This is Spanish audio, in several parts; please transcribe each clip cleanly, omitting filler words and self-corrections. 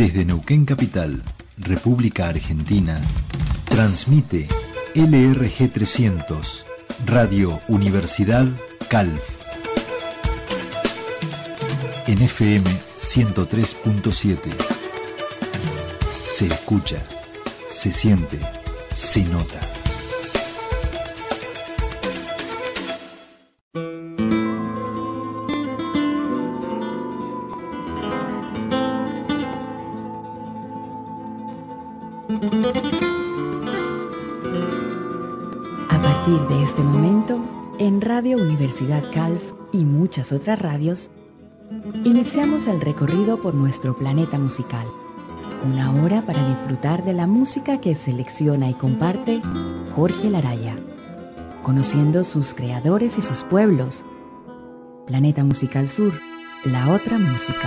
Desde Neuquén Capital, República Argentina, transmite LRG 300, Radio Universidad CALF. En FM 103.7. Se escucha, se siente, se nota. A partir de este momento, en Radio Universidad CALF y muchas otras radios, iniciamos el recorrido por nuestro planeta musical. Una hora para disfrutar de la música que selecciona y comparte Jorge Laraya, conociendo sus creadores y sus pueblos. Planeta Musical Sur, la otra música.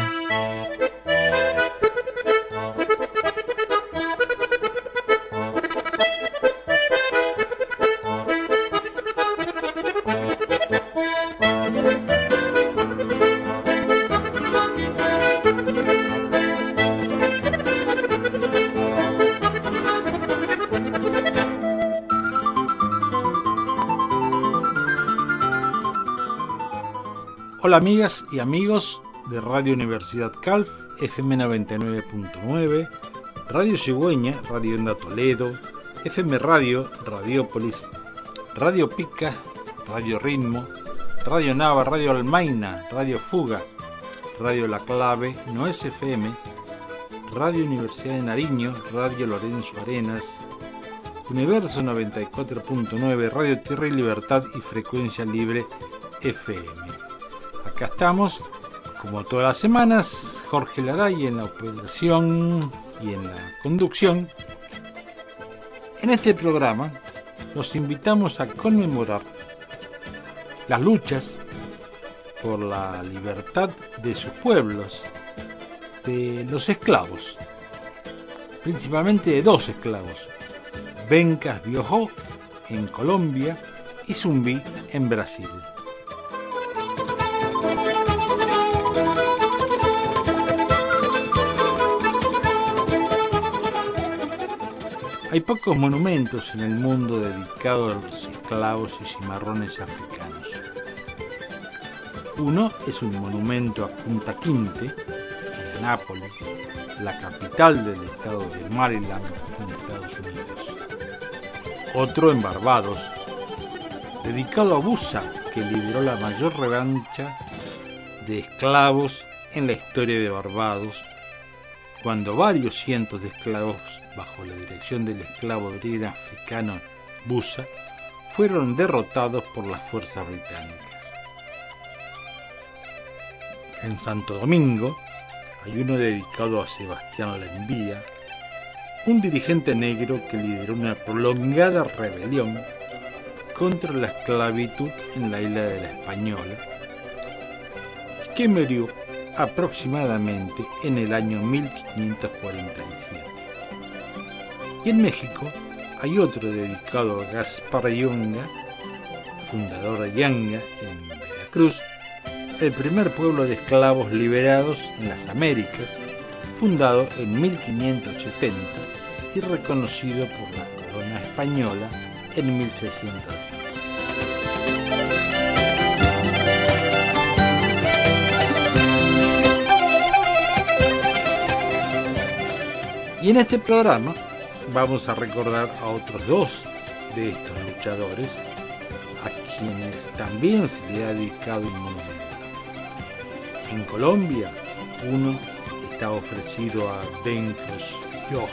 Hola amigas y amigos de Radio Universidad CALF, FM 99.9, Radio Cigüeña, Radio Onda Toledo, FM Radio, Radiópolis, Radio Pica, Radio Ritmo, Radio Nava, Radio Almaina, Radio Fuga, Radio La Clave, Noes FM, Radio Universidad de Nariño, Radio Lorenzo Arenas, Universo 94.9, Radio Tierra y Libertad y Frecuencia Libre FM. Acá estamos, como todas las semanas, Jorge Laraya en la operación y en la conducción. En este programa los invitamos a conmemorar las luchas por la libertad de sus pueblos, de los esclavos, principalmente de dos esclavos, Bencas Biojó en Colombia y Zumbi en Brasil. Hay pocos monumentos en el mundo dedicados a los esclavos y cimarrones africanos. Uno es un monumento a Punta Quinte, en Anápolis, la capital del estado de Maryland, en Estados Unidos. Otro en Barbados, dedicado a Busa, que lideró la mayor revancha de esclavos en la historia de Barbados, cuando varios cientos de esclavos, bajo la dirección del esclavo obrero africano Busa, fueron derrotados por las fuerzas británicas. En Santo Domingo hay uno dedicado a Sebastián Lembía, un dirigente negro que lideró una prolongada rebelión contra la esclavitud en la isla de la Española, que murió aproximadamente en el año 1547. Y en México hay otro dedicado a Gaspar Yunga, fundador de Yanga en Veracruz, el primer pueblo de esclavos liberados en las Américas, fundado en 1570 y reconocido por la corona española en 1610. Y en este programa vamos a recordar a otros dos de estos luchadores, a quienes también se le ha dedicado un monumento. En Colombia, uno está ofrecido a Bencas Biojó,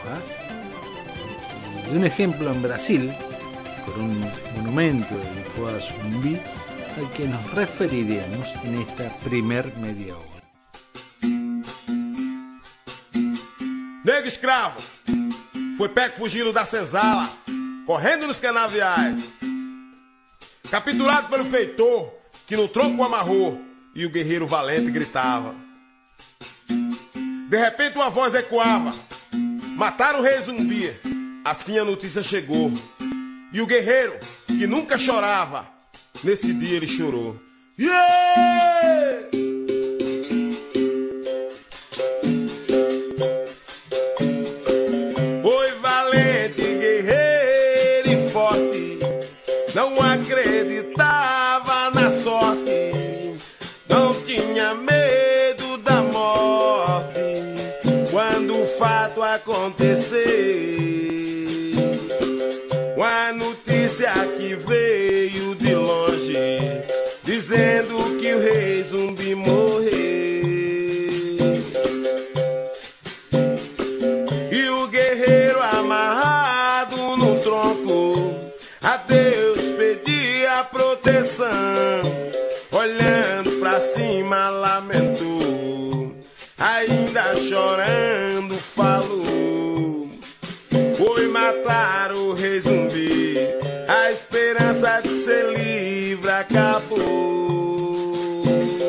y un ejemplo en Brasil, con un monumento dedicado a Zumbi, al que nos referiremos en esta primer media hora. Negro escravo foi pego fugindo da senzala, correndo nos canaviais, capturado pelo feitor que no tronco amarrou, e o guerreiro valente gritava. De repente uma voz ecoava: mataram o rei Zumbi. Assim a notícia chegou, e o guerreiro que nunca chorava, nesse dia ele chorou. Yeah! tinha medo da morte quando o fato acontecer. Uma notícia que veio de longe, dizendo que o rei zumbi morreu. E o guerreiro amarrado no tronco a Deus pedia proteção. Olhando pra cima lamentou, ainda chorando falou: foi matar o rei zumbi, a esperança de ser livre acabou.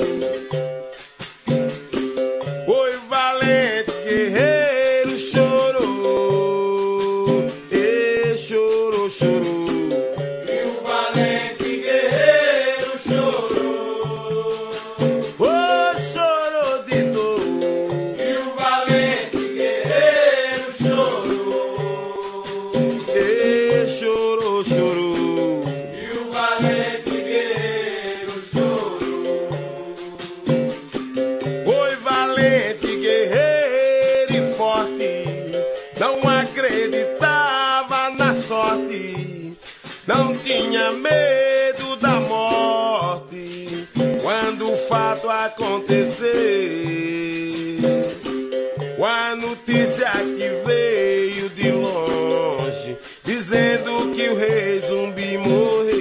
Foi valente guerreiro, chorou, e chorou, chorou. E o valente guerreiro chorou, oh, chorou de dor. E o valente guerreiro chorou, e chorou, chorou. E o valente guerreiro chorou. Foi valente guerreiro e forte, não acreditava na sorte, não tinha medo da morte quando o fato acontecer. A notícia que veio de longe, dizendo que o rei zumbi morreu.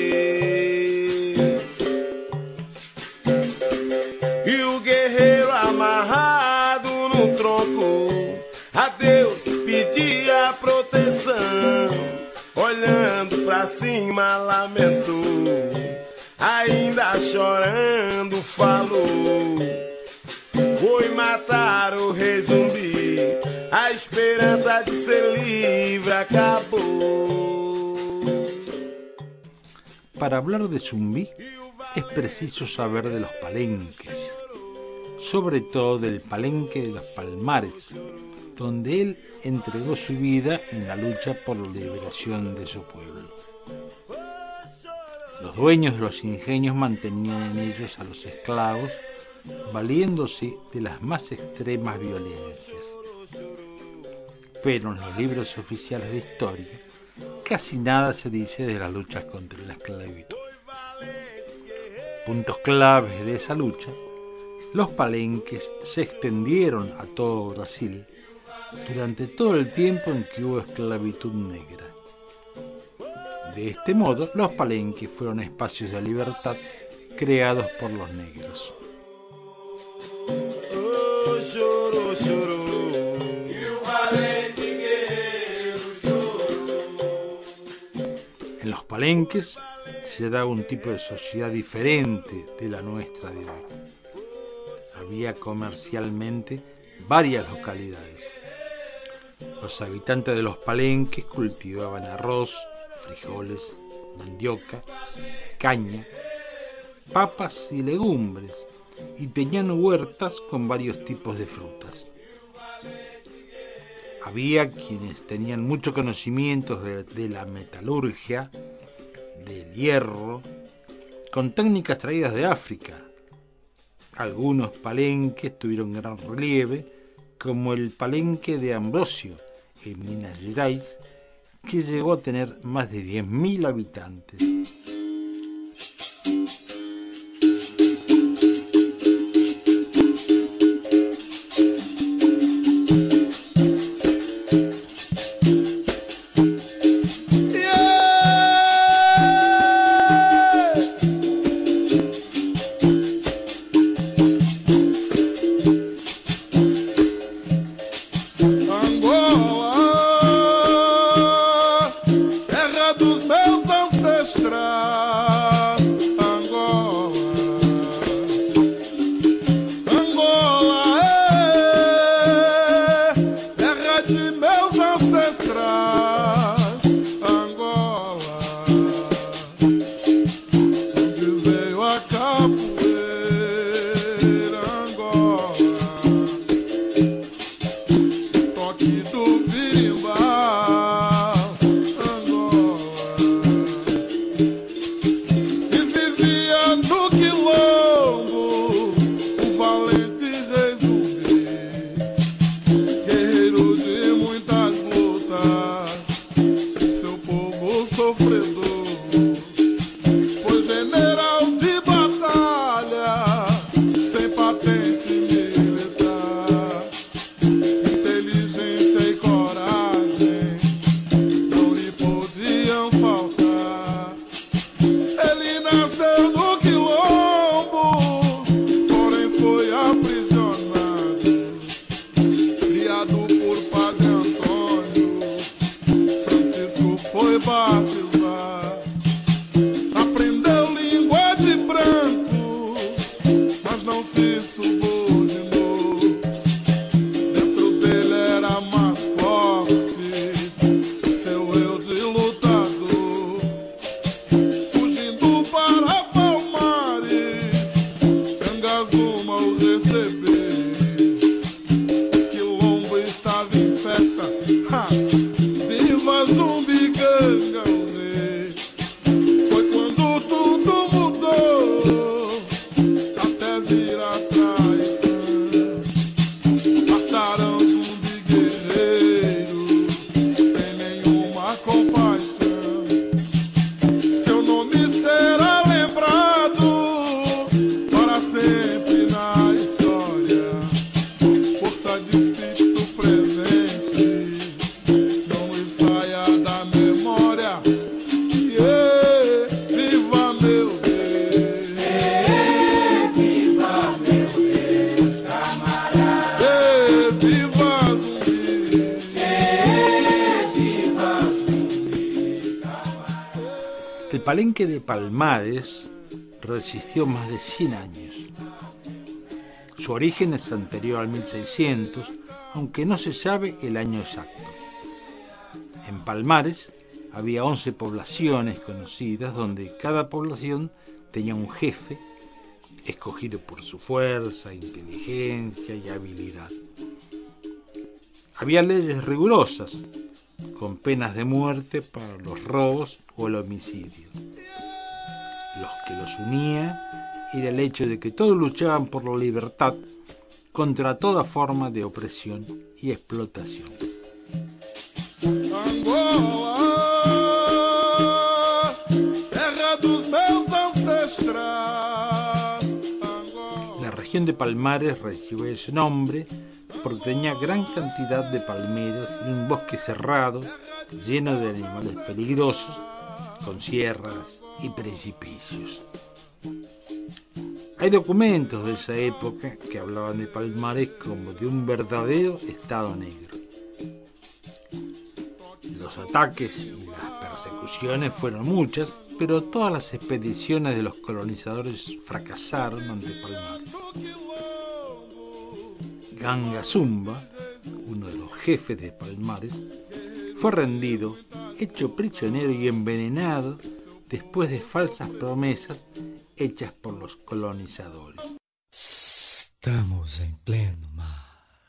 E o guerreiro amarrado no tronco a Deus pedia proteção. Olhando pra cima lamentou, ainda chorando falou: foi matar o rei zumbi, a esperança de ser livre acabou. Para hablar de Zumbi es preciso saber de los palenques, sobre todo del palenque de los Palmares, donde él entregó su vida en la lucha por la liberación de su pueblo. Los dueños de los ingenios mantenían en ellos a los esclavos, valiéndose de las más extremas violencias. Pero en los libros oficiales de historia casi nada se dice de las luchas contra la esclavitud. Puntos claves de esa lucha: los palenques se extendieron a todo Brasil durante todo el tiempo en que hubo esclavitud negra. De este modo, los palenques fueron espacios de libertad creados por los negros. Oh, chorou, chorou. E o valente guerreiro chorou. En los palenques se daba un tipo de sociedad diferente de la nuestra de hoy. Había comercialmente varias localidades. Los habitantes de los palenques cultivaban arroz, frijoles, mandioca, caña, papas y legumbres, y tenían huertas con varios tipos de frutas. Había quienes tenían mucho conocimiento de la metalurgia, del hierro, con técnicas traídas de África. Algunos palenques tuvieron gran relieve, como el palenque de Ambrosio, en Minas Gerais, que llegó a tener más de 10.000 habitantes. Angola, terra dos meus ancestrais. El palenque de Palmares resistió más de 100 años. Su origen es anterior al 1600, aunque no se sabe el año exacto. En Palmares había 11 poblaciones conocidas, donde cada población tenía un jefe escogido por su fuerza, inteligencia y habilidad. Había leyes rigurosas, con penas de muerte para los robos o el homicidio. Los que los unía era el hecho de que todos luchaban por la libertad contra toda forma de opresión y explotación. Angola, terra dos meus ancestrais. La región de Palmares recibió ese nombre porque tenía gran cantidad de palmeras y un bosque cerrado lleno de animales peligrosos, con sierras y precipicios. Hay documentos de esa época que hablaban de Palmares como de un verdadero estado negro. Los ataques y las persecuciones fueron muchas, pero todas las expediciones de los colonizadores fracasaron ante Palmares. Ganga Zumba, uno de los jefes de Palmares, fue rendido, hecho prisionero y envenenado después de falsas promesas hechas por los colonizadores. Estamos em pleno mar.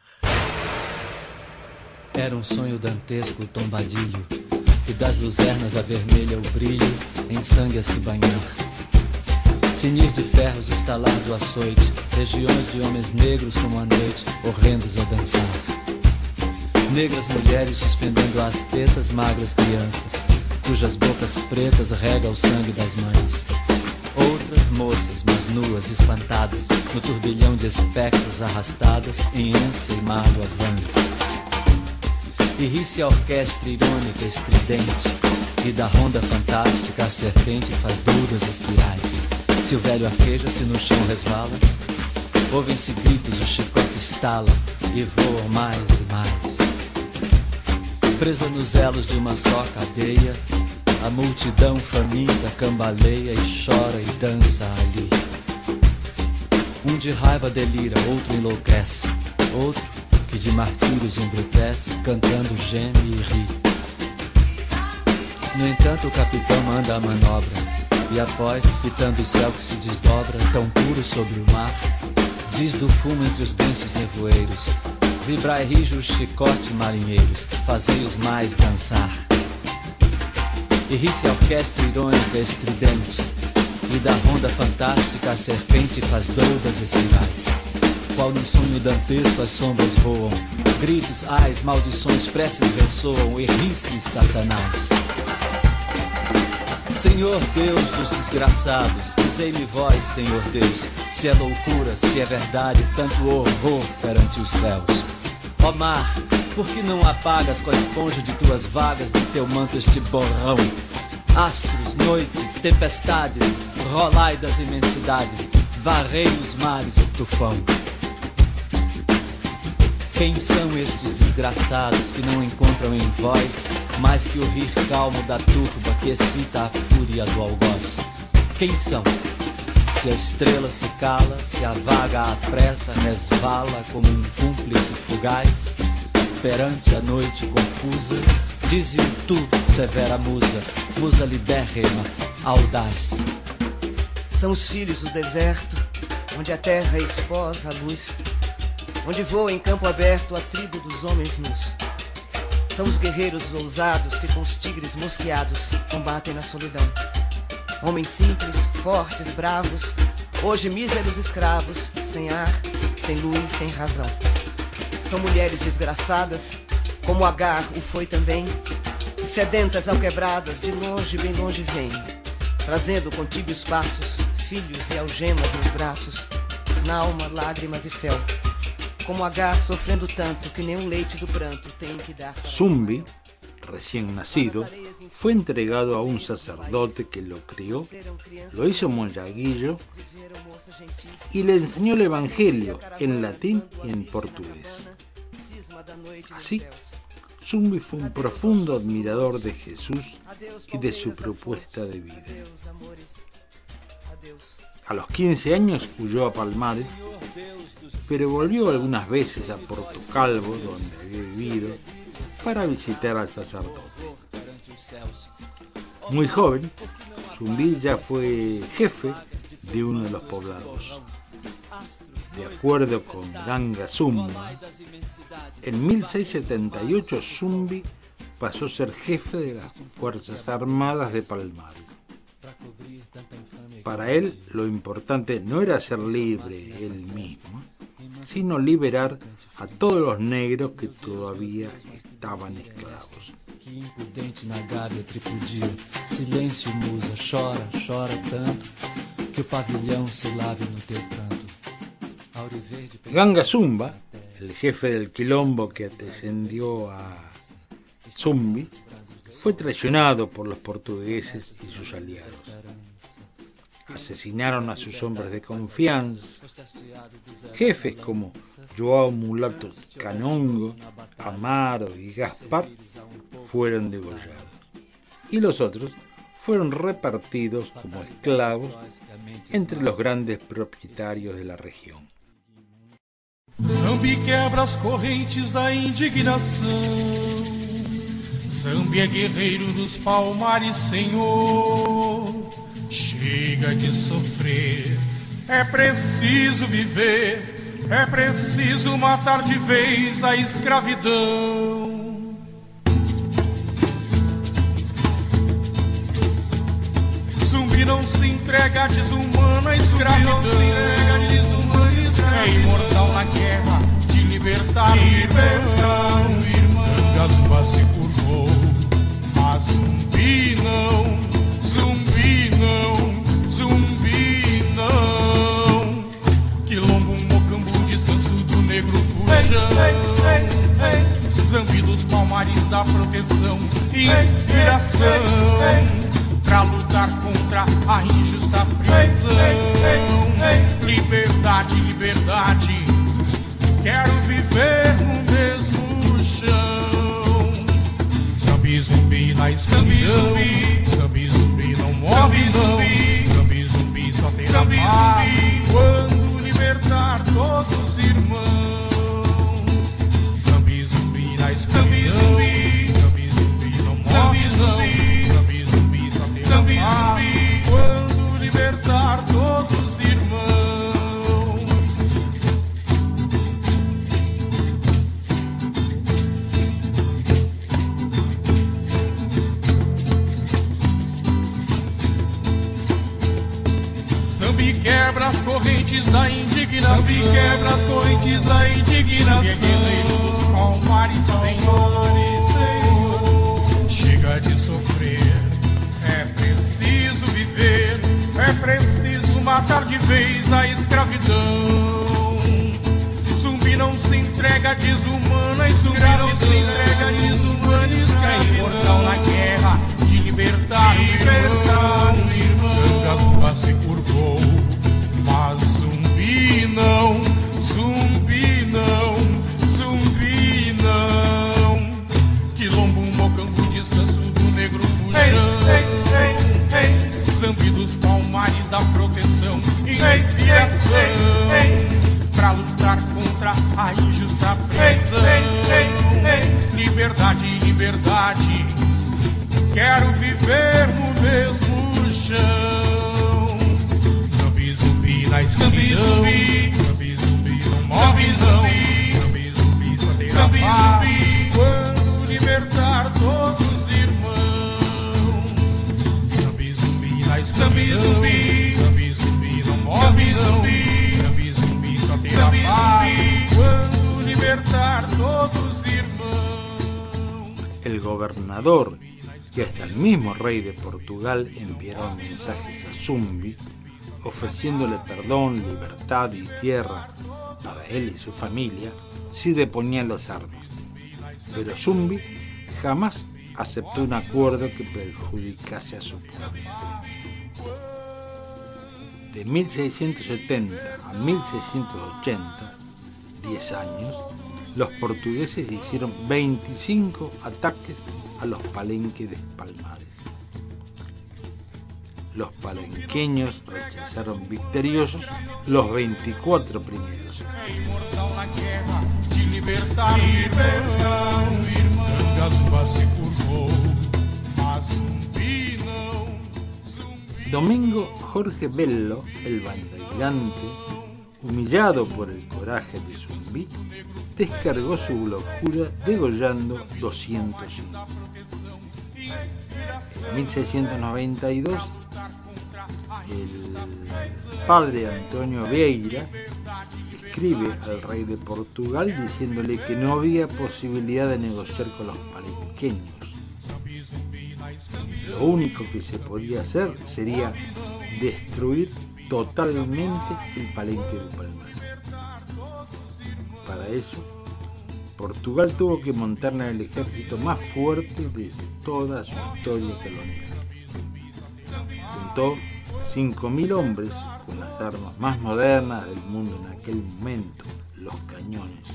Era sonho dantesco o tombadilho, que das luzernas avermelha o brilho, em sangue a se banhar. Tinir de ferros, estalar do açoite, legiões de homens negros como a noite, horrendos a dançar. Negras mulheres suspendendo as tetas, magras crianças, cujas bocas pretas regam o sangue das mães. Outras moças, mas nuas, espantadas, no turbilhão de espectros arrastadas, em ânsia e mágoa vãs. E ri-se a orquestra irônica, estridente, e da ronda fantástica a serpente faz duras espirais. Se o velho arqueja, se no chão resvala, ouvem-se gritos, o chicote estala e voam mais e mais. Presa nos elos de uma só cadeia, a multidão faminta cambaleia e chora e dança ali. Um de raiva delira, outro enlouquece, outro que de martírios embrutece, cantando geme e ri. No entanto o capitão manda a manobra, e após, fitando o céu que se desdobra, tão puro sobre o mar, diz do fumo entre os densos nevoeiros: vibrai rijo o chicote, marinheiros, fazei-os mais dançar. E ri-se a orquestra irônica estridente, e da ronda fantástica a serpente faz doudas espirais. Qual num sonho dantesco as sombras voam, gritos, ais, maldições, preces ressoam, e ri-se Satanás. Senhor Deus dos desgraçados, dizei-me vós, Senhor Deus, se é loucura, se é verdade, tanto horror perante os céus. Ó mar, por que não apagas com a esponja de tuas vagas, de teu manto este borrão? Astros, noite, tempestades, rolai das imensidades, varrei os mares o tufão. Quem são estes desgraçados que não encontram em vós mais que o rir calmo da turba que excita a fúria do algoz? Quem são? Se a estrela se cala, se a vaga apressa, resvala como um cúmplice fugaz. Perante a noite confusa, dize tu, severa musa, musa libérrima, audaz. São os filhos do deserto, onde a terra esposa a luz, onde voa em campo aberto a tribo dos homens nus. São os guerreiros ousados que com os tigres mosqueados combatem na solidão. Homens simples, fortes, bravos, hoje míseros escravos, sem ar, sem luz, sem razão. São mulheres desgraçadas, como Agar o foi também, e sedentas alquebradas, de longe, bem longe vêm, trazendo com tíbios passos, filhos e algemas nos braços, na alma lágrimas e fel, como Agar sofrendo tanto que nem o leite do pranto tem que dar. Zumbi, recién nacido, fue entregado a un sacerdote que lo crió, lo hizo monaguillo y le enseñó el Evangelio en latín y en portugués. Así, Zumbi fue un profundo admirador de Jesús y de su propuesta de vida. A los 15 años huyó a Palmares, pero volvió algunas veces a Portocalvo, donde había vivido, para visitar al sacerdote. Muy joven, Zumbi ya fue jefe de uno de los poblados. De acuerdo con Ganga Zumba, en 1678 Zumbi pasó a ser jefe de las Fuerzas Armadas de Palmares. Para él, lo importante no era ser libre él mismo, sino liberar a todos los negros que todavía estaban esclavos. Que impudente na Gávea tripudia, silêncio musa, chora, chora tanto, que o pavilhão se lave no teu pranto. Ganga Zumba, el jefe del quilombo que descendió a Zumbi, fue traicionado por los portugueses y sus aliados. Asesinaron a sus hombres de confianza. Jefes como Joao Mulato Canongo, Amaro y Gaspar fueron degollados. Y los otros fueron repartidos como esclavos entre los grandes propietarios de la región. Zambi quebra as correntes da indignação. Zambi é guerreiro dos palmares, Senhor. Chega de sofrer, é preciso viver, é preciso matar de vez a escravidão. Zumbi não se entrega à desumana escravidão. É imortal na guerra de libertar o irmão. Ganga Zumba se curvou, mas Zumbi não. Zumbi não, Zumbi não. Quilombo, Mocambo, descanso do negro fujão. Zambi dos Palmares dá proteção e inspiração pra lutar contra a injusta prisão. Liberdade, liberdade, quero viver no mesmo chão. Zambi, Zumbi na escuridão. Zambi, Zumbi não morre não. Zambi, Zumbi só tem a paz quando libertar todos os irmãos. Zambi, Zumbi na escuridão. Zambi, Zumbi não morre não. Zambi, Zumbi só tem a paz quando libertar todos os irmãos. Zambi quebra as correntes da indignação. Zambi quebra as correntes da indignação. Zambi é guerreiro dos palmares, senhores, Senhor. Chega de sofrer, é preciso viver, é preciso matar de vez a escravidão. Zumbi não se entrega desumana e Zumbi não se entrega desumana e é imortal na guerra de libertar o irmão. Ganga Zumba se curvou, mas Zumbi não, Zumbi não, Zumbi não. Quilombo, Mocambo, descanso do negro fujão. Zambi dos Palmares dá proteção e contra a injusta prisão. Liberdade, liberdade, quero viver no mesmo chão. Zumbi, zumbi na escuridão, zumbi, zumbi no móvelzão, zumbi, zumbi só tem a paz. Quando libertar todos os irmãos, zumbi, zumbi na escuridão, zumbi, zumbi, zumbi no móvelzão, zumbi, zumbi só tem a paz. Quando libertar todos os irmãos. El gobernador y hasta el mismo rey de Portugal enviaron mensajes a Zumbi ofreciéndole perdón, libertad y tierra para él y su familia si deponían las armas. Pero Zumbi jamás aceptó un acuerdo que perjudicase a su pueblo. De 1670 a 1680, 10 años, los portugueses hicieron 25 ataques a los palenques de Palmares. Los palenqueños rechazaron victoriosos los 24 primeros. Domingo Jorge Bello, el bandeirante, humillado por el coraje de Zumbi, descargó su locura degollando 200 indios. En 1692, el padre Antonio Vieira escribe al rey de Portugal diciéndole que no había posibilidad de negociar con los palenqueños. Lo único que se podía hacer sería destruir totalmente el palenque de Palmares. Para eso, Portugal tuvo que montar en el ejército más fuerte de toda su historia colonial. Juntó 5.000 hombres con las armas más modernas del mundo en aquel momento, los cañones.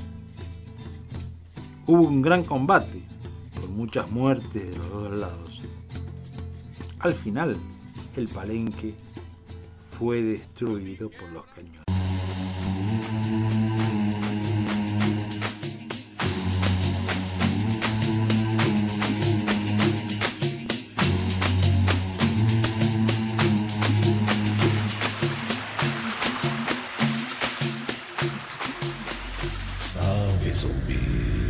Hubo un gran combate, con muchas muertes de los dos lados. Al final, el palenque fue destruido por los cañones. Salve, Zumbi.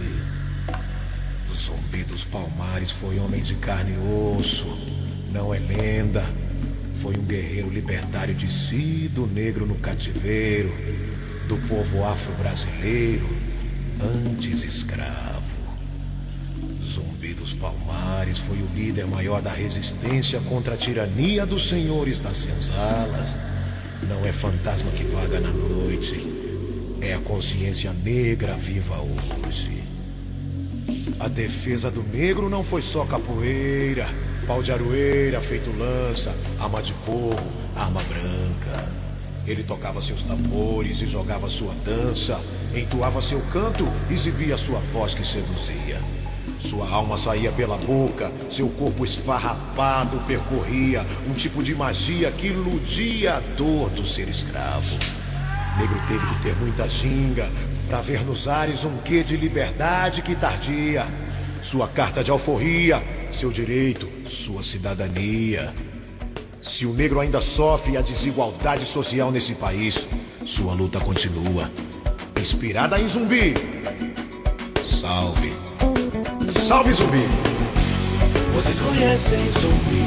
O Zumbi dos Palmares foi homem de carne e osso. Não é lenda. Foi um guerreiro libertário de si, do negro no cativeiro, do povo afro-brasileiro, antes escravo. Zumbi dos Palmares foi o líder maior da resistência contra a tirania dos senhores das senzalas. Não é fantasma que vaga na noite, é a consciência negra viva hoje. A defesa do negro não foi só capoeira, pau de aroeira feito lança, arma de fogo, arma branca. Ele tocava seus tambores e jogava sua dança, entoava seu canto, exibia sua voz que seduzia. Sua alma saía pela boca, seu corpo esfarrapado percorria um tipo de magia que iludia a dor do ser escravo. O negro teve que ter muita ginga pra ver nos ares um quê de liberdade que tardia. Sua carta de alforria, seu direito, sua cidadania. Se o negro ainda sofre a desigualdade social nesse país, sua luta continua. Inspirada em Zumbi. Salve. Salve, Zumbi. Vocês conhecem Zumbi?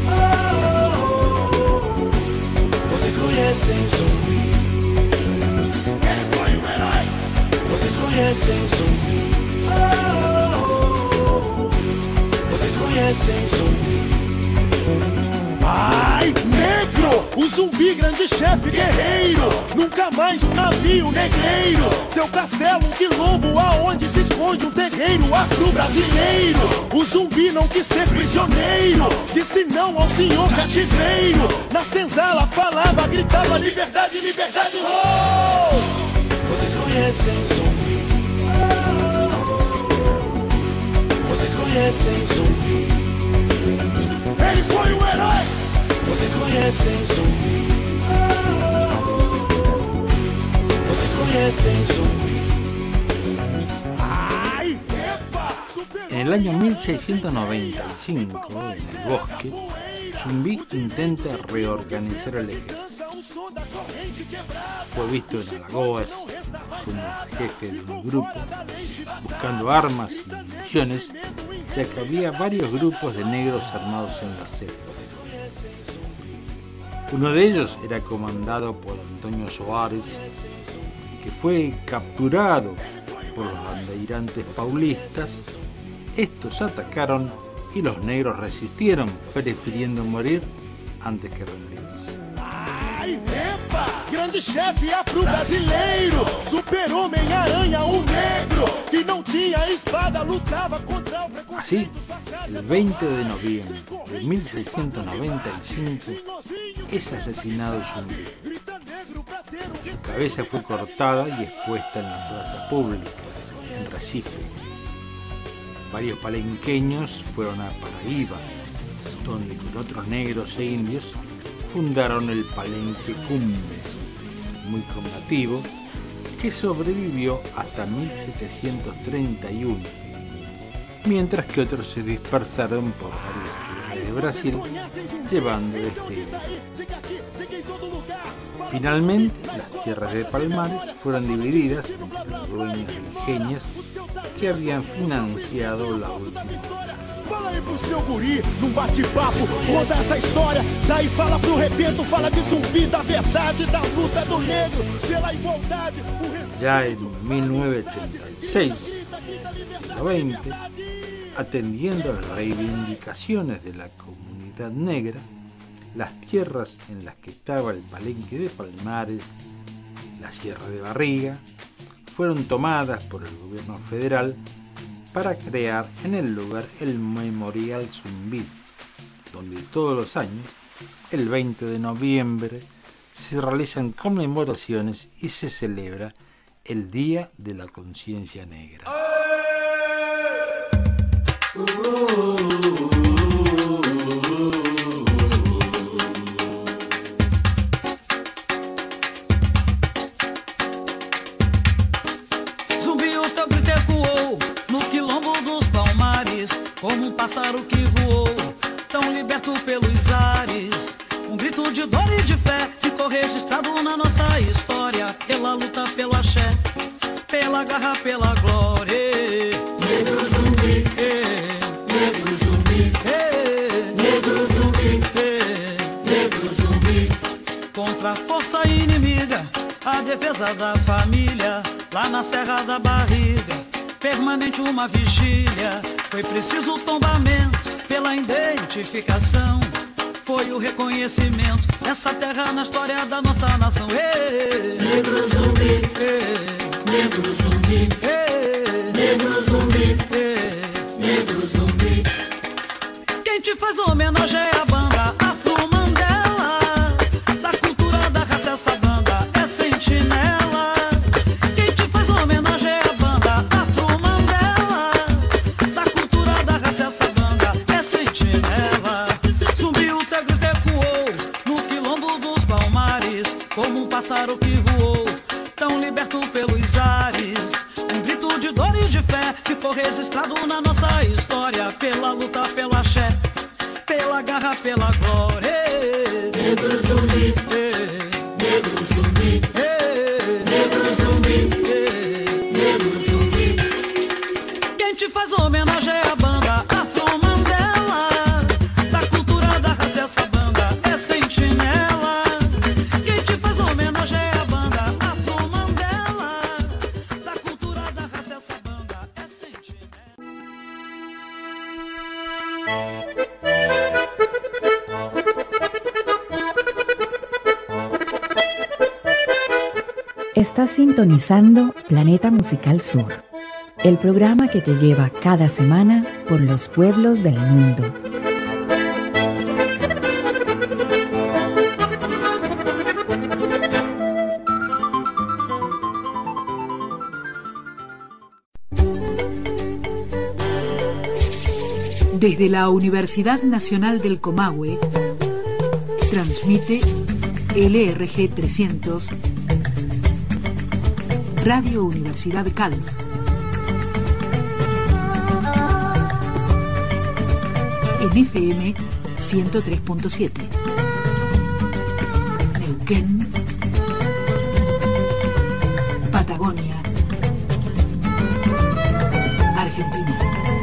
Vocês conhecem Zumbi? Quem foi o herói? Vocês conhecem Zumbi? Vocês conhecem Zumbi? Ai, negro! O Zumbi, grande chefe guerreiro, nunca mais um navio negreiro. Seu castelo, um quilombo, aonde se esconde um terreiro afro-brasileiro. O Zumbi não quis ser prisioneiro, disse não ao senhor cativeiro. Na senzala falava, gritava liberdade, liberdade, oh! Vocês conhecem Zumbi? Vocês conhecem Zumbi? Ele foi o herói! Vocês conhecem Zumbi? Vocês conhecem Zumbi? el año 1695, en el bosque, Zumbi intenta reorganizar el ejército. Fue visto en Alagoas como jefe de un grupo, buscando armas y municiones, ya que había varios grupos de negros armados en la selva. Uno de ellos era comandado por Antonio Soares, que fue capturado por los bandeirantes paulistas. Estos atacaron y los negros resistieron, prefiriendo morir antes que rendirse. Ai, epa! Grande chefe afro-brasileiro, super-homem-aranha, negro, que não tinha espada, lutava contra o preconceito. Así, el 20 de noviembre de 1695 es asesinado Zumbi. Su cabeza fue cortada y expuesta en la plaza pública, en Recife. Varios palenqueños fueron a Paraíba, donde con otros negros e indios fundaron el Palenque Cumbe, muy combativo, que sobrevivió hasta 1731, mientras que otros se dispersaron por varias ciudades de Brasil, llevando este. Finalmente, las tierras de Palmares fueron divididas entre los dueños ingeños que habían financiado la última. Fala aí pro seu guri, num bate-papo, conta essa história. Daí fala pro rebento, fala de Zumbi, da verdade, da luta do negro, pela igualdade. Ya en 1986, siglo XX, atendiendo a las reivindicaciones de la comunidad negra, las tierras en las que estaba el Palenque de Palmares, la Sierra de Barriga, fueron tomadas por el gobierno federal para crear en el lugar el Memorial Zumbi, donde todos los años, el 20 de noviembre, se realizan conmemoraciones y se celebra el Día de la Conciencia Negra. Como pássaro que voou, tão liberto pelos ares. Grito de dor e de fé ficou registrado na nossa história. Pela luta, pelo axé, pela garra, pela glória. Negro Zumbi, negro Zumbi, negro Zumbi, negro Zumbi. Contra a força inimiga, a defesa da família, lá na Serra da Barriga. Permanente uma vigília, foi preciso o tombamento pela identificação, foi o reconhecimento dessa terra na história da nossa nação. Negro Zumbi, negro Zumbi, negro Zumbi, negro Zumbi. Quem te faz homenageia a banda Afro Mandela, da cultura da raça essa banda é sentinela. Quem te faz homenageia a banda Afro Mandela, da cultura da raça essa banda é sentinela. Zumbi o tigre ecoou no quilombo dos Palmares, como um pássaro que voou, tão liberto pelos ares. Grito de dor e de fé ficou registrado na nossa história, pela luta, pelo axé, pela garra, pela glória. Negro Zumbi, negro Zumbi, negro Zumbi, negro Zumbi. Quem te faz homenageia a banda Afro Mandela, da cultura da raça essa banda é sentinela. Quem te faz homenageia a banda Afro Mandela, da cultura da raça essa banda é sentinela. Estás sintonizando Planeta Musical Sur, el programa que te lleva cada semana por los pueblos del mundo. Desde la Universidad Nacional del Comahue, transmite LRG 300, Radio Universidad Calf. en FM 103.7. Neuquén, Patagonia, Argentina.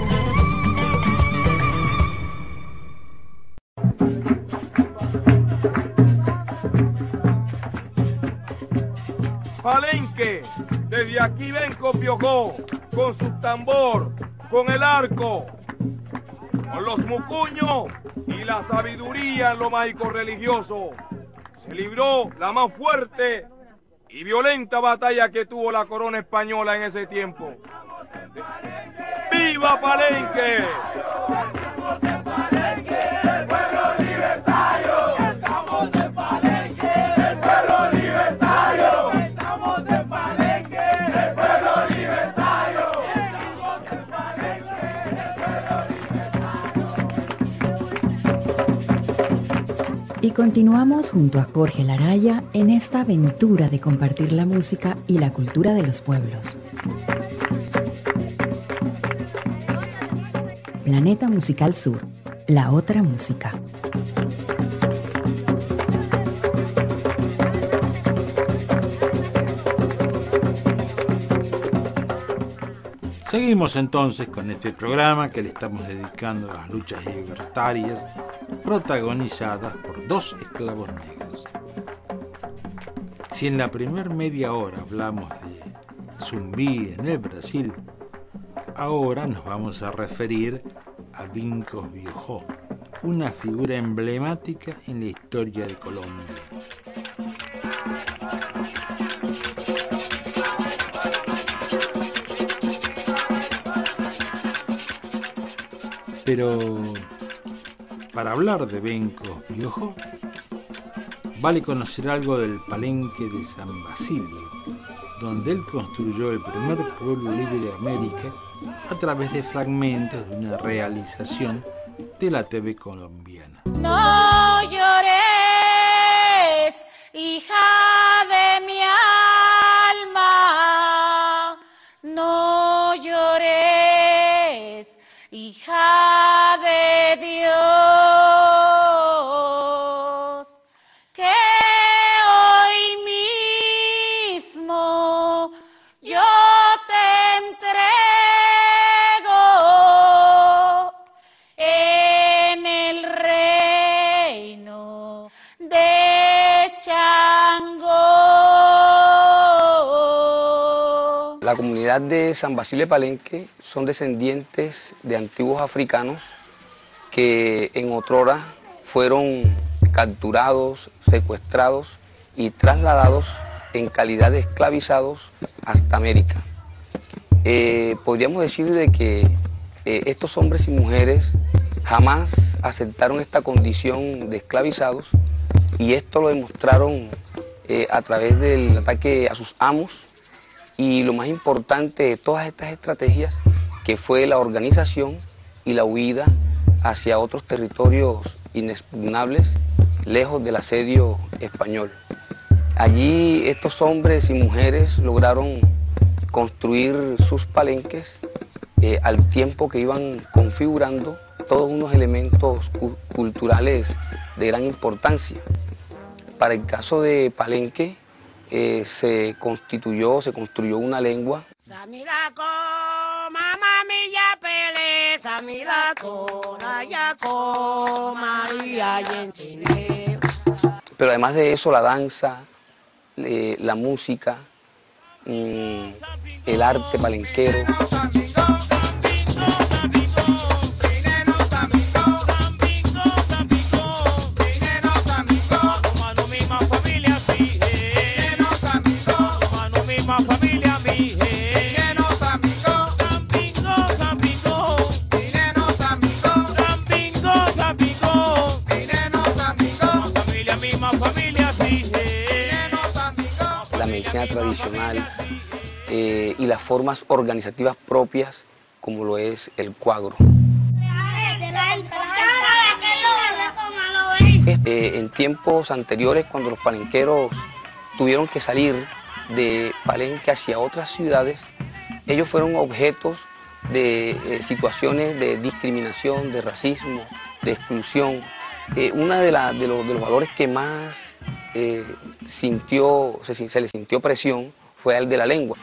Palenque, desde aquí ven con Piojó, con su tambor, con el arco, con los mucuños y la sabiduría en lo mágico religioso. Se libró la más fuerte y violenta batalla que tuvo la corona española en ese tiempo. ¡Viva Palenque! Y continuamos junto a Jorge Laraya en esta aventura de compartir la música y la cultura de los pueblos. Planeta Musical Sur, la otra música. Seguimos entonces con este programa que le estamos dedicando a las luchas libertarias protagonizadas por dos esclavos negros. Si en la primer media hora hablamos de Zumbi en el Brasil, ahora nos vamos a referir a Vincos Biojó, una figura emblemática en la historia de Colombia. Pero para hablar de Vincos Biojó, vale conocer algo del Palenque de San Basilio, donde él construyó el primer pueblo libre de América a través de fragmentos de una realización de la TV colombiana. No llores, hija de mi alma, no llores, hija de Dios, que hoy mismo yo te entrego en el reino de Chango. La comunidad de San Basilio de Palenque son descendientes de antiguos africanos que en otrora fueron capturados, secuestrados y trasladados en calidad de esclavizados hasta América. Podríamos decir de que estos hombres y mujeres jamás aceptaron esta condición de esclavizados, y esto lo demostraron a través del ataque a sus amos, y lo más importante de todas estas estrategias, que fue la organización y la huida hacia otros territorios inexpugnables, lejos del asedio español. Allí estos hombres y mujeres lograron construir sus palenques al tiempo que iban configurando todos unos elementos culturales de gran importancia. Para el caso de Palenque se construyó una lengua. Pero además de eso, la danza, la música, el arte palenquero. La medicina tradicional y las formas organizativas propias, como lo es el cuagro. En tiempos anteriores, cuando los palenqueros tuvieron que salir de Palenque hacia otras ciudades, ellos fueron objetos de situaciones de discriminación, de racismo, de exclusión. Uno de los valores que más se le sintió presión fue el de la lengua.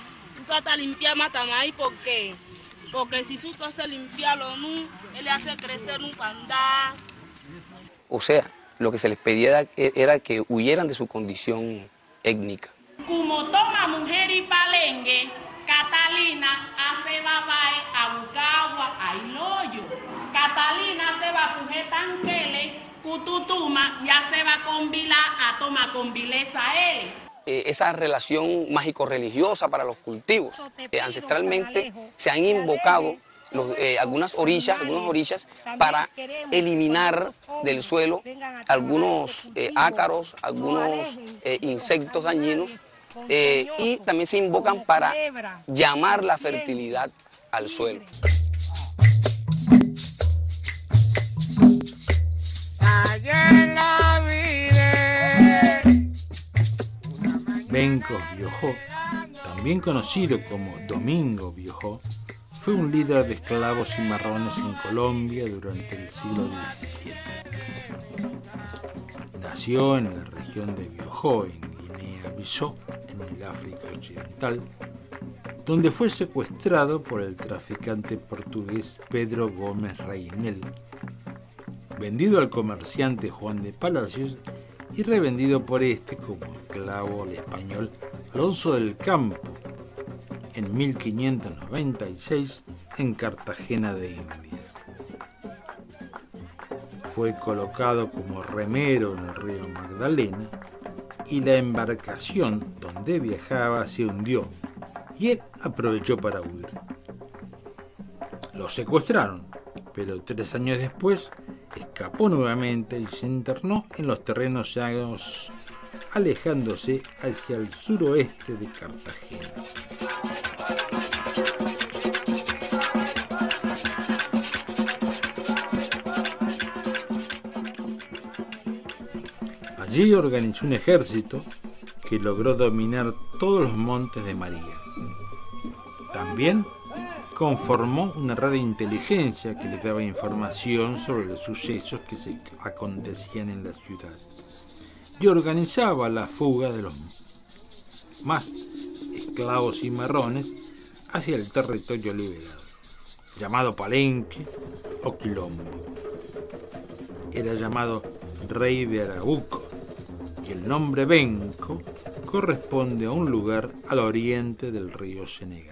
Porque si tú haces limpiarlo, él le hace crecer un pandá. O sea, lo que se les pedía era que huyeran de su condición étnica. Como toma mujer y palengue, Catalina hace babae a Bucagua, a Iloyo. Catalina se va a coger tanquele, cututuma, ya se va con vila a tomar con vileza él. Esa relación mágico-religiosa para los cultivos. Ancestralmente se han invocado algunas orillas para eliminar del suelo algunos ácaros, algunos insectos dañinos, y también se invocan para llamar la fertilidad al suelo. Bencos Biojó, también conocido como Domingo Biojó, fue un líder de esclavos cimarrones en Colombia durante el siglo XVII. Nació en la región de Biojó, en Guinea-Bissau, en el África Occidental, donde fue secuestrado por el traficante portugués Pedro Gómez Reinel, vendido al comerciante Juan de Palacios y revendido por este como esclavo al español Alonso del Campo en 1596 en Cartagena de Indias. Fue colocado como remero en el río Magdalena y la embarcación donde viajaba se hundió y él aprovechó para huir. Lo secuestraron, pero 3 años después escapó nuevamente y se internó en los terrenos llanos, alejándose hacia el suroeste de Cartagena. Allí organizó un ejército que logró dominar todos los montes de María. También conformó una red de inteligencia que le daba información sobre los sucesos que se acontecían en la ciudad y organizaba la fuga de los más esclavos cimarrones hacia el territorio liberado, llamado Palenque o Quilombo. Era llamado Rey de Arauco y el nombre Benco corresponde a un lugar al oriente del río Senegal.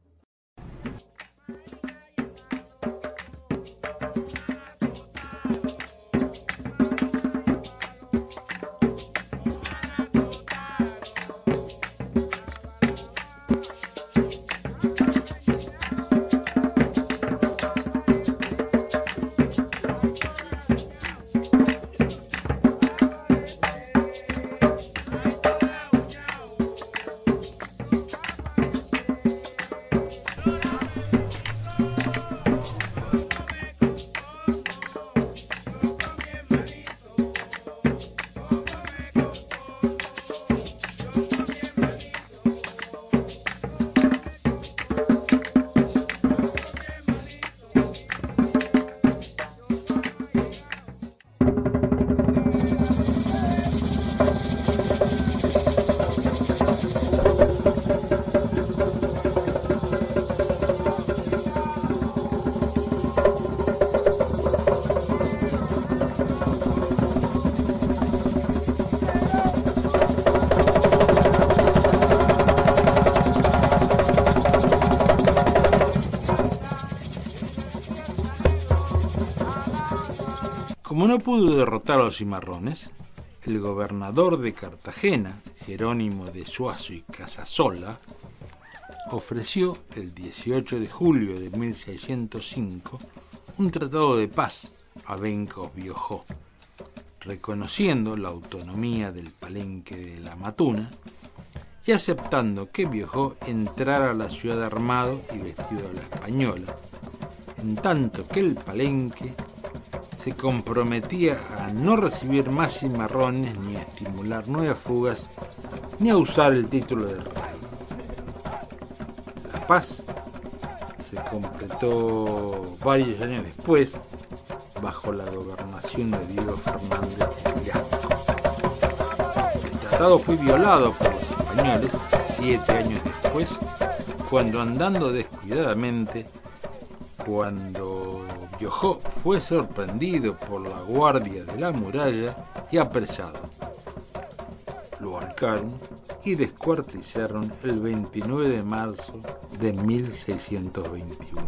Como no pudo derrotar a los cimarrones, el gobernador de Cartagena, Jerónimo de Suazo y Casasola, ofreció el 18 de julio de 1605 un tratado de paz a Bencos Biojó, reconociendo la autonomía del Palenque de la Matuna y aceptando que Biojó entrara a la ciudad armado y vestido a la española, en tanto que el Palenque se comprometía a no recibir más cimarrones, ni a estimular nuevas fugas, ni a usar el título de rey. La paz se completó varios años después bajo la gobernación de Diego Fernández de Velasco. El tratado fue violado por los españoles 7 años después, cuando andando descuidadamente, cuando Biojó fue sorprendido por la guardia de la muralla y apresado. Lo ahorcaron y descuartizaron el 29 de marzo de 1621.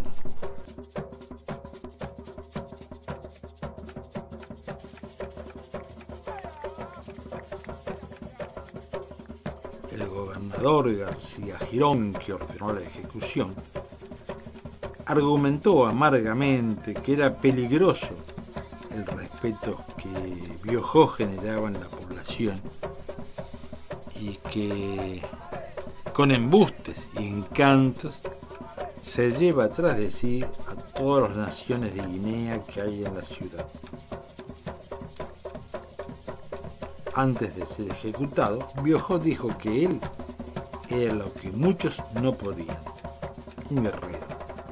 El gobernador García Girón, que ordenó la ejecución, argumentó amargamente que era peligroso el respeto que Biojó generaba en la población y que con embustes y encantos se lleva tras de sí a todas las naciones de Guinea que hay en la ciudad. Antes de ser ejecutado, Biojó dijo que él era lo que muchos no podían, un guerrero.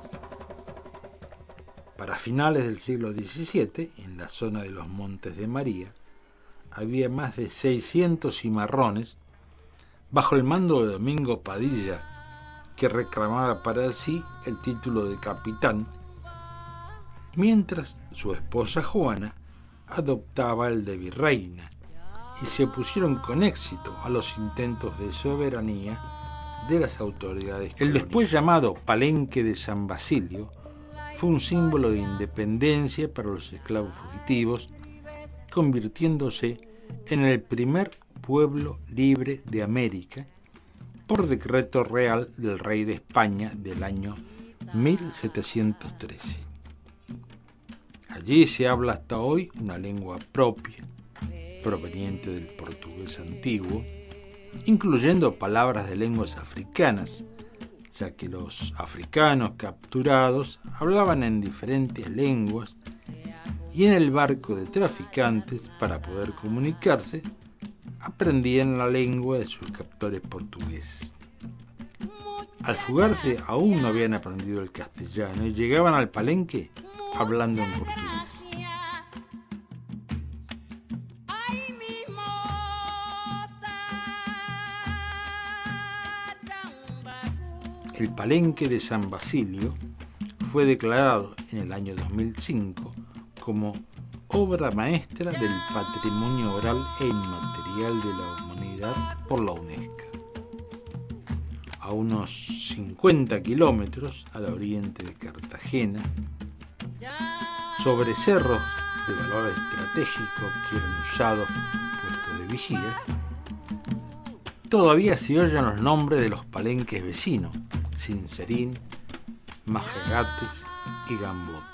Para finales del siglo XVII, en la zona de los Montes de María, había más de 600 cimarrones bajo el mando de Domingo Padilla, que reclamaba para sí el título de capitán, mientras su esposa Juana adoptaba el de virreina, y se opusieron con éxito a los intentos de soberanía de las autoridades coloniales. El después llamado Palenque de San Basilio fue un símbolo de independencia para los esclavos fugitivos, convirtiéndose en el primer pueblo libre de América por decreto real del rey de España del año 1713. Allí se habla hasta hoy una lengua propia, proveniente del portugués antiguo, incluyendo palabras de lenguas africanas, ya que los africanos capturados hablaban en diferentes lenguas y en el barco de traficantes, para poder comunicarse, aprendían la lengua de sus captores portugueses. Al fugarse aún no habían aprendido el castellano y llegaban al Palenque hablando en portugués. El Palenque de San Basilio fue declarado en el año 2005 como obra maestra del patrimonio oral e inmaterial de la humanidad por la UNESCO. A unos 50 kilómetros al oriente de Cartagena, sobre cerros de valor estratégico que eran usados como puestos de vigías, todavía se oyen los nombres de los palenques vecinos: Sincerín, Majagates y Gambote.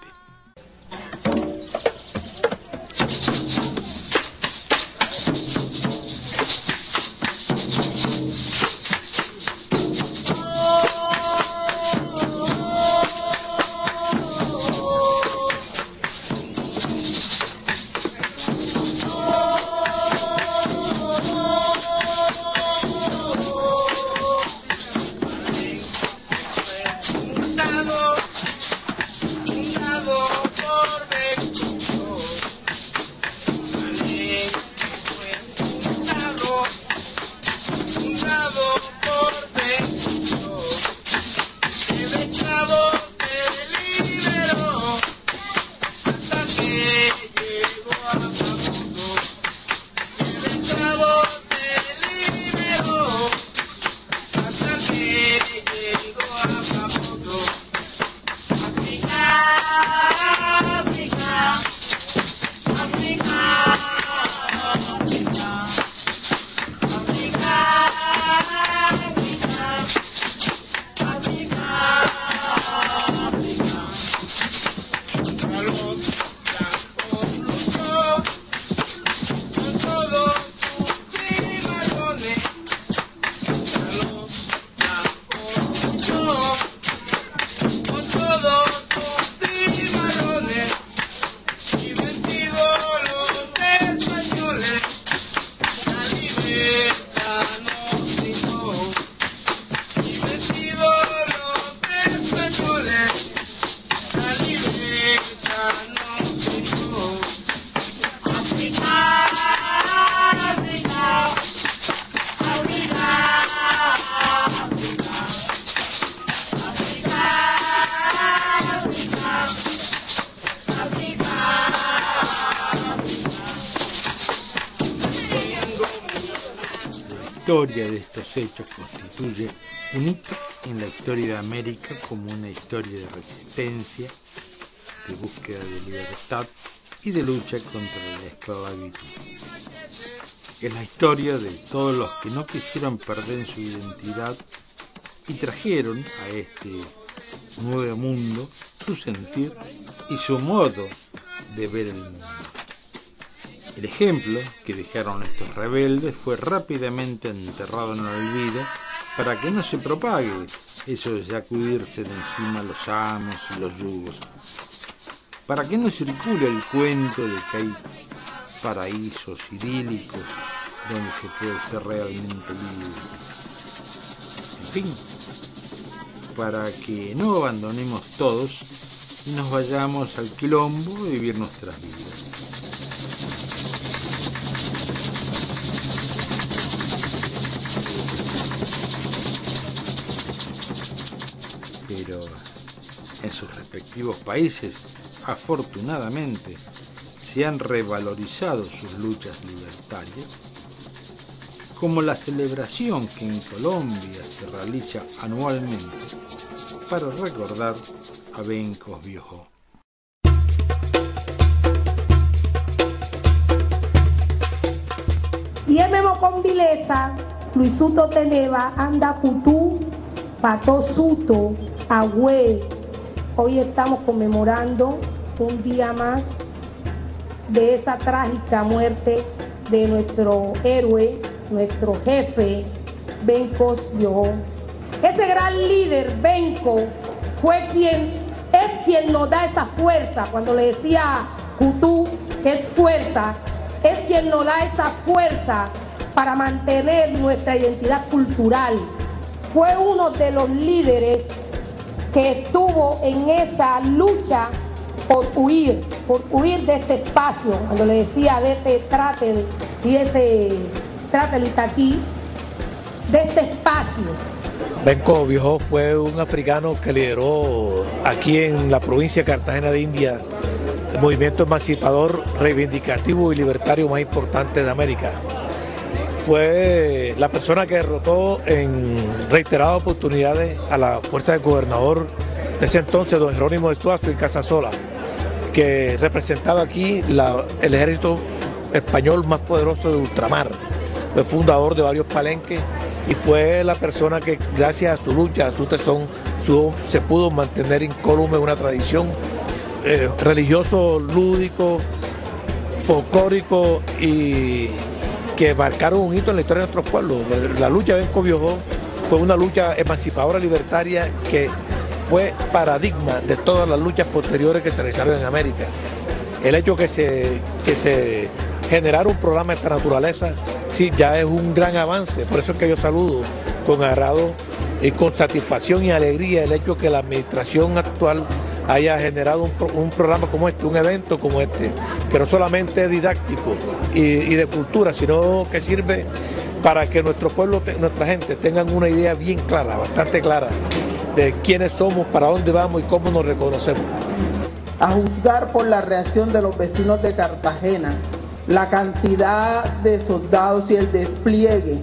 historia de estos hechos constituye un hito en la historia de América como una historia de resistencia, de búsqueda de libertad y de lucha contra la esclavitud. Es la historia de todos los que no quisieron perder su identidad y trajeron a este nuevo mundo su sentir y su modo de ver el mundo. El ejemplo que dejaron estos rebeldes fue rápidamente enterrado en el olvido para que no se propague eso de sacudirse de encima los amos y los yugos, para que no circule el cuento de que hay paraísos idílicos donde se puede ser realmente libre. En fin, para que no abandonemos todos y nos vayamos al quilombo a vivir nuestras vidas. Pero en sus respectivos países, afortunadamente, se han revalorizado sus luchas libertarias, como la celebración que en Colombia se realiza anualmente para recordar a Bencos Biojó. Y el memo con vileza, Luisuto Teneba, anda putú, patosuto, agüe. Hoy estamos conmemorando un día más de esa trágica muerte de nuestro héroe, nuestro jefe, Bencos Biojó. Ese gran líder, Benco, es quien nos da esa fuerza. Cuando le decía Cutú que es fuerza, es quien nos da esa fuerza para mantener nuestra identidad cultural. Fue uno de los líderes que estuvo en esa lucha por huir de este espacio. Cuando le decía de este Trátel y ese Trátel Itaquí, de este espacio. Bencos Biojó fue un africano que lideró aquí en la provincia de Cartagena de India el movimiento emancipador, reivindicativo y libertario más importante de América. Fue la persona que derrotó en reiteradas oportunidades a la fuerza del gobernador de ese entonces, don Jerónimo de Suazo y Casasola, que representaba aquí el ejército español más poderoso de ultramar. Fue fundador de varios palenques y fue la persona que, gracias a su lucha, a su tesón, se pudo mantener incólume una tradición religioso, lúdico, folclórico y que marcaron un hito en la historia de nuestros pueblos. La lucha de Bencos Biojó fue una lucha emancipadora libertaria que fue paradigma de todas las luchas posteriores que se realizaron en América. El hecho que se generara un programa de esta naturaleza, sí, ya es un gran avance. Por eso es que yo saludo con agrado y con satisfacción y alegría el hecho que la administración actual haya generado un programa como este, un evento como este, que no solamente es didáctico y de cultura, sino que sirve para que nuestro pueblo, nuestra gente tengan una idea bien clara, bastante clara, de quiénes somos, para dónde vamos y cómo nos reconocemos. A juzgar por la reacción de los vecinos de Cartagena, la cantidad de soldados y el despliegue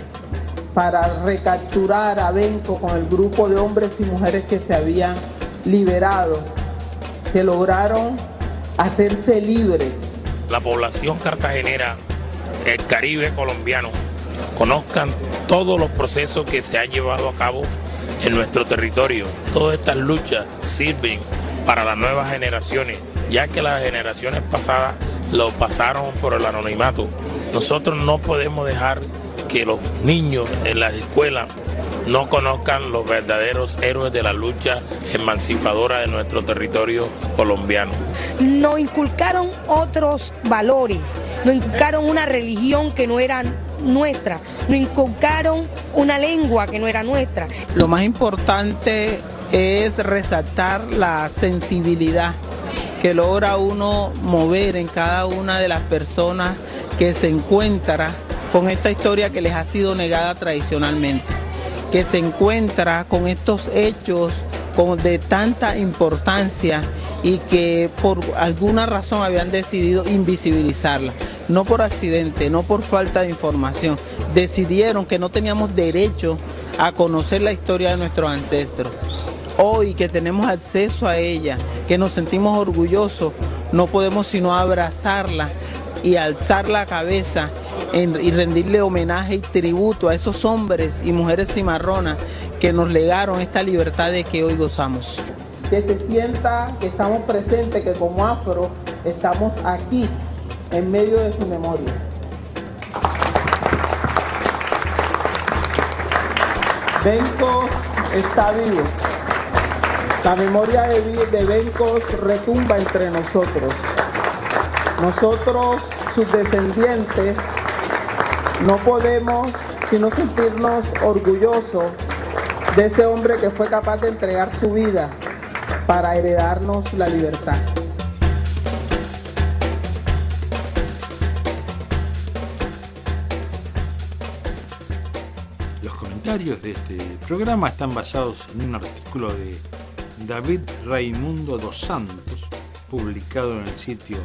para recapturar a Benco con el grupo de hombres y mujeres que se habían liberado, que lograron hacerse libres. La población cartagenera, el Caribe colombiano, conozcan todos los procesos que se han llevado a cabo en nuestro territorio. Todas estas luchas sirven para las nuevas generaciones, ya que las generaciones pasadas lo pasaron por el anonimato. Nosotros no podemos dejar que los niños en las escuelas no conozcan los verdaderos héroes de la lucha emancipadora de nuestro territorio colombiano. Nos inculcaron otros valores, nos inculcaron una religión que no era nuestra, nos inculcaron una lengua que no era nuestra. Lo más importante es resaltar la sensibilidad que logra uno mover en cada una de las personas que se encuentra con esta historia que les ha sido negada tradicionalmente, que se encuentra con estos hechos de tanta importancia y que por alguna razón habían decidido invisibilizarla. no por accidente, no por falta de información, decidieron que no teníamos derecho a conocer la historia de nuestros ancestros. Hoy que tenemos acceso a ella, que nos sentimos orgullosos, no podemos sino abrazarla y alzar la cabeza y rendirle homenaje y tributo a esos hombres y mujeres cimarronas que nos legaron esta libertad de que hoy gozamos. Que se sienta que estamos presentes, que como afro estamos aquí en medio de su memoria. Bencos está vivo. La memoria de Bencos retumba entre nosotros. Nosotros, sus descendientes, no podemos sino sentirnos orgullosos de ese hombre que fue capaz de entregar su vida para heredarnos la libertad. Los comentarios de este programa están basados en un artículo de David Raimundo dos Santos, publicado en el sitio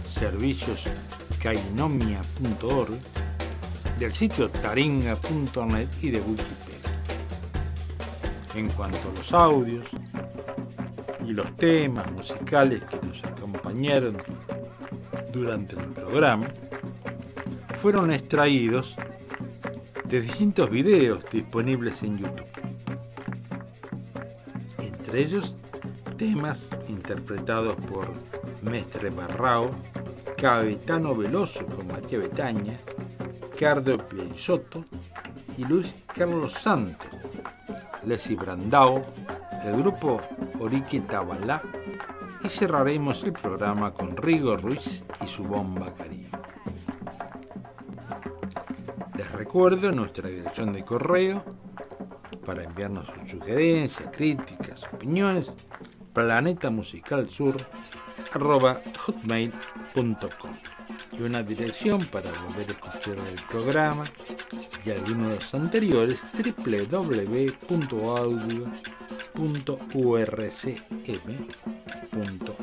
servicioscainomia.org, del sitio taringa.net y de Wikipedia. En cuanto a los audios y los temas musicales que nos acompañaron durante el programa, fueron extraídos de distintos videos disponibles en YouTube. Entre ellos, temas interpretados por Mestre Barrao, Caetano Veloso con María Betaña, Cardo Peixoto y Luis Carlos Santos, Leslie Brandao, el grupo Orique Tabalá, y cerraremos el programa con Rigo Ruiz y su Bomba Caribe. Les recuerdo nuestra dirección de correo para enviarnos sus sugerencias, críticas, opiniones: planetamusical.sur@hotmail.com, y una dirección para volver a escuchar el programa y algunos de los anteriores: www.audio.urcm.net.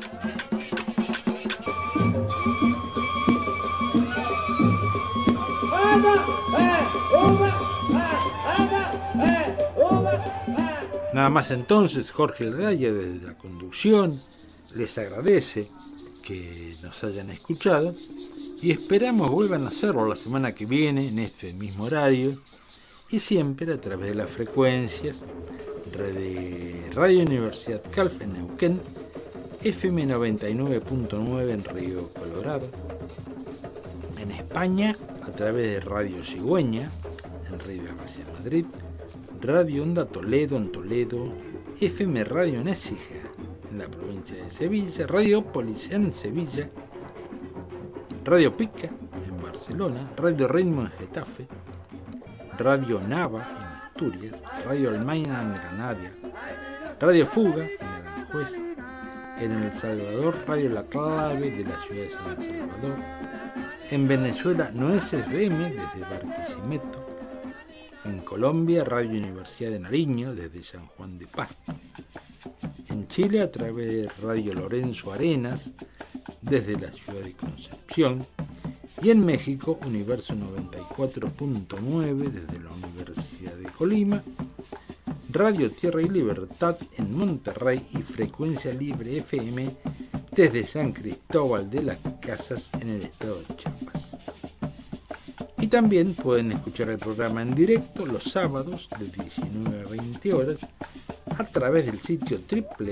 Nada más entonces, Jorge Elgaya desde la conducción les agradece que nos hayan escuchado y esperamos vuelvan a hacerlo la semana que viene en este mismo horario y siempre a través de las frecuencias de Radio Universidad Calf en Neuquén, FM 99.9 en Río Colorado, en España a través de Radio Cigüeña en Rivas Vacia, Madrid, Radio Onda Toledo en Toledo, FM Radio Nécija en la provincia de Sevilla, Radiopolis en Sevilla, Radio Pica en Barcelona, Radio Ritmo en Getafe, Radio Nava en Asturias, Radio Almaina en Granada, Radio Fuga en Aranjuez, en El Salvador, Radio La Clave de la ciudad de San Salvador, en Venezuela Nueces FM desde Barquisimeto, en Colombia Radio Universidad de Nariño desde San Juan de Pasto, en Chile a través de Radio Lorenzo Arenas desde la ciudad de Concepción, y en México Universo 94.9 desde la Universidad de Colima, Radio Tierra y Libertad en Monterrey y Frecuencia Libre FM desde San Cristóbal de las Casas en el estado de Chiapas. Y también pueden escuchar el programa en directo los sábados de 19 a 20 horas a través del sitio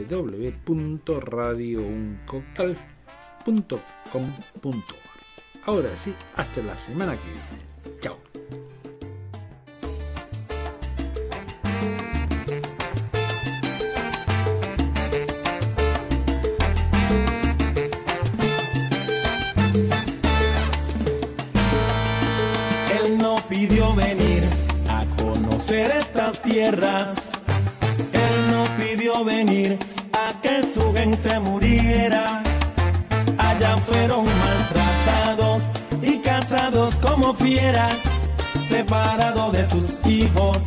www.radiouncocalf.com.ar. Ahora sí, hasta la semana que viene. Chao. Pidió venir a conocer estas tierras. Él no pidió venir a que su gente muriera. Allá fueron maltratados y cazados como fieras, separados de sus hijos,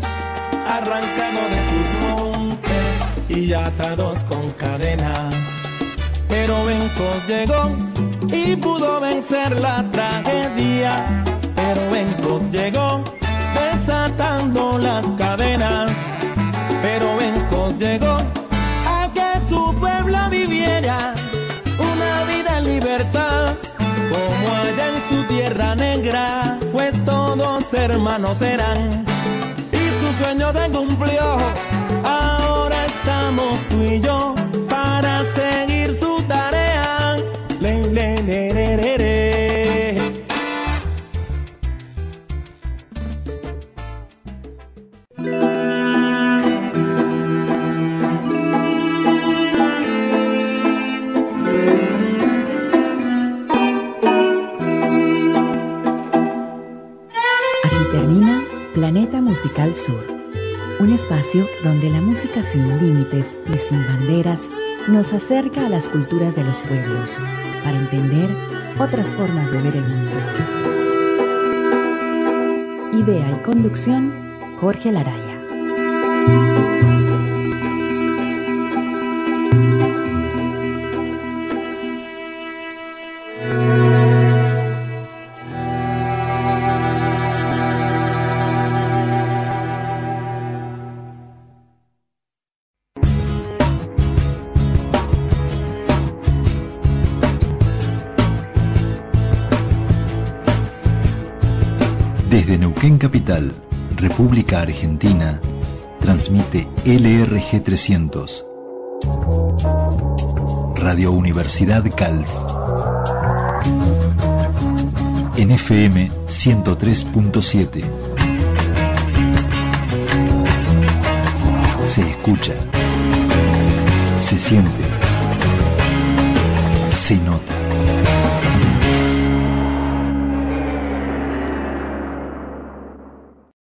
arrancados de sus montes y atados con cadenas. pero Bencos llegó y pudo vencer la tragedia. Pero Bencos llegó desatando las cadenas. Pero Bencos llegó a que su pueblo viviera una vida en libertad, como allá en su tierra negra, pues todos hermanos eran y su sueño se cumplió. Ahora estamos tú y yo para seguir su tarea. Le, le, le, le, le, le. Planeta Musical Sur, un espacio donde la música sin límites y sin banderas nos acerca a las culturas de los pueblos para entender otras formas de ver el mundo. Idea y conducción, Jorge Laraya. Desde Neuquén Capital, República Argentina, transmite LRG 300, Radio Universidad Calf, en FM 103.7. Se escucha, se siente, se nota.